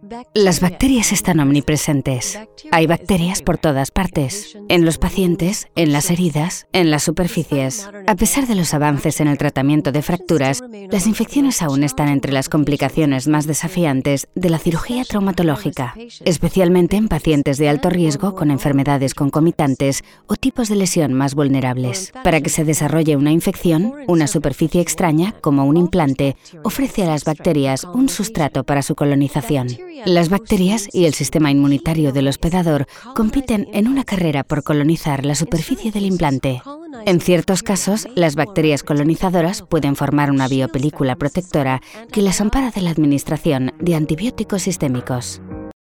Las bacterias están omnipresentes. Hay bacterias por todas partes, en los pacientes, en las heridas, en las superficies. A pesar de los avances en el tratamiento de fracturas, las infecciones aún están entre las complicaciones más desafiantes de la cirugía traumatológica, especialmente en pacientes de alto riesgo con enfermedades concomitantes o tipos de lesión más vulnerables. Para que se desarrolle una infección, una superficie extraña, como un implante, ofrece a las bacterias un sustrato para su colonización. Las bacterias y el sistema inmunitario del hospedador compiten en una carrera por colonizar la superficie del implante. En ciertos casos, las bacterias colonizadoras pueden formar una biopelícula protectora que las ampara de la administración de antibióticos sistémicos.